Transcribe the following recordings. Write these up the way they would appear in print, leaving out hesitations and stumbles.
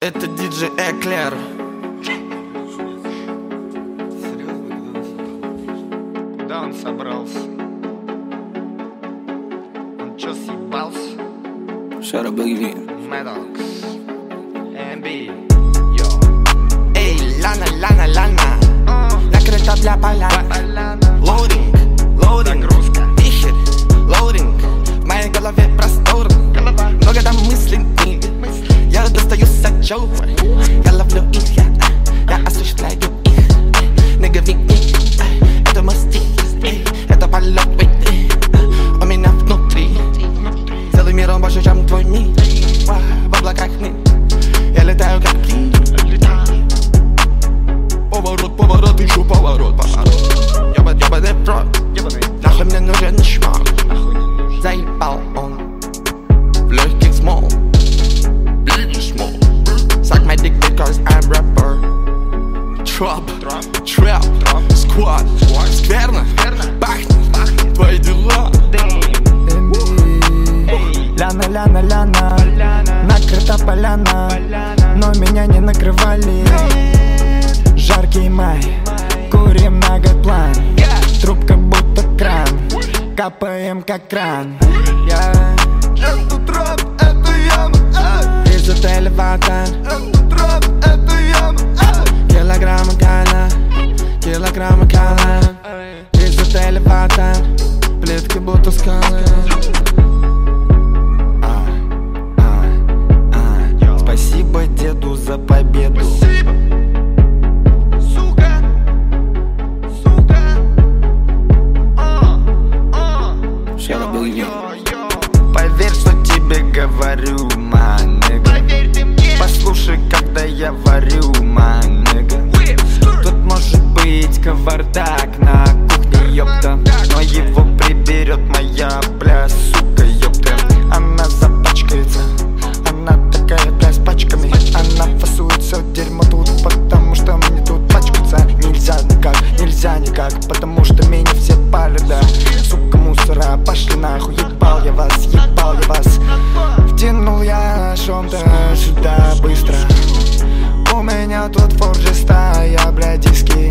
Это диджей Эклер. Серьезно, куда он собрался? Он чё, съебался? Шара Бэйби. Медокс, МБ, Эй, Лана, Лана, Лана, накрыта для полян. Лоудинг, лоудинг, загрузка, вихрь, лоудинг. В моей голове простор, много там мыслей. Я достаю сачок, я ловлю их, я осуществляю их. Наговик, это мой стиль, это полет, у меня внутри. Целый мир, он больше, чем твой мир. В облаках нет, я летаю как птица. Поворот, поворот, еще поворот, поворот. Ёбаный прот, нахуй мне нужен шмак. Заебал он в легких смол. Suck my dick because I'm rapper. Trap, squad, скверно, пахнет, твои дела. Ляна, Ляна, Ляна, накрыта поляна, но меня не накрывали. Жаркий май, курим на год-план, трубка будто кран, капаем как кран. Это трэп, это яма, Из отеля вата, это трэп, это яма, килограмма кала, килограмма кала. Из отеля вата, плитки будто скалы. Спасибо деду за победу. сука, сука, Шара Бэйби. Поверь, что тебе говорю, манега. поверь ты мне, Послушай, когда я варю, манега. Тут может быть кавардак на кухне, ёпта, но его приберет моя, бля, сука, ёпта. Она запачкается, она такая, бля, с пачками. Она фасует все дерьмо тут, потому что мне тут пачкаться нельзя никак, потому что меня все палят, да. Сука, мусора, пошли нахуй, ебал я вас. Втянул я шум-то сюда быстро. У меня тут форджиста, я, бля, диски.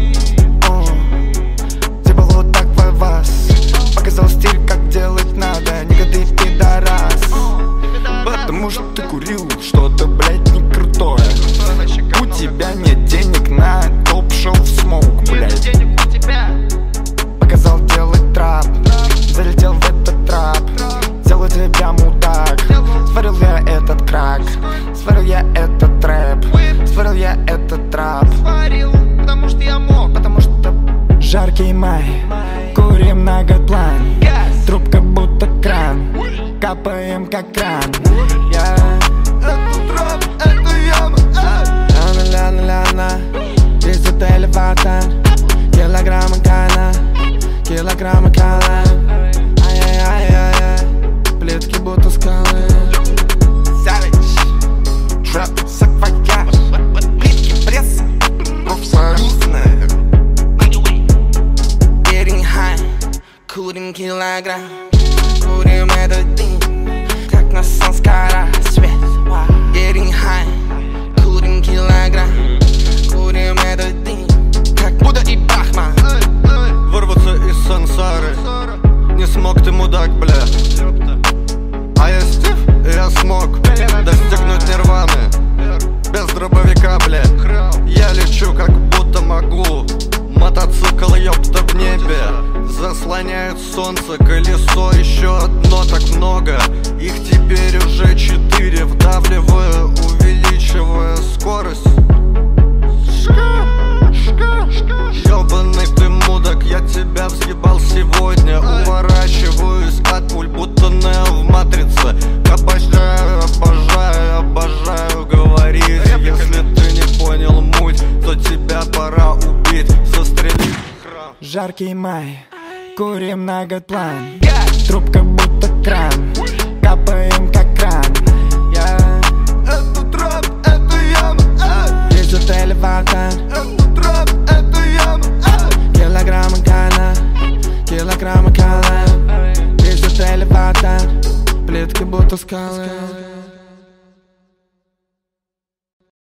Типа вот так в вас. Показал стиль, как делать надо, нигга ты пидорас. Потому что ты курил что-то, блядь, не крутое. У тебя нет денег на топ-шоу смоук, блядь. денег у тебя, Показал делать трап, залетел в этот трап. Делаю тебя мудак. Сварил я этот крак, сварил я этот трэп, сварил я этот трап. сварил, потому что я мог, Потому что жаркий май, курим на год-план, трубка будто кран, капаем как кран. Это трэп, это яма, Ляна, Ляна, Ляна, из отеля вата, килограмма кала, килограмма кала. Ай-яй-яй-яй, плитки будто скалы. Savage, трэп, саквояж, плитки пресса, профсоюзная. Getting high, курим килограмм, курим этот день, как на санскара свет. Getting high, курим килограмм, курим этот день, как Будда и Бахман. вырваться из сансары. Не смог ты, мудак, бля. А я Стив, и я смог достигнуть нирваны без дробовика, бля. Я лечу, как будто могу. Мотоцикл, ёпта, в небе заслоняет солнце, колесо, еще одно, так много. Их теперь уже 4, вдавливаю, увеличивая скорость. Ёбаный ты мудак, я тебя взъебал сегодня. Уворачиваюсь от пуль, будто Нео в матрице. Обожаю, обожаю, обожаю говорить. Если ты не понял муть, то тебя пора убить, застрелить. Жаркий май, курим на год-план, трубка будто кран, капаем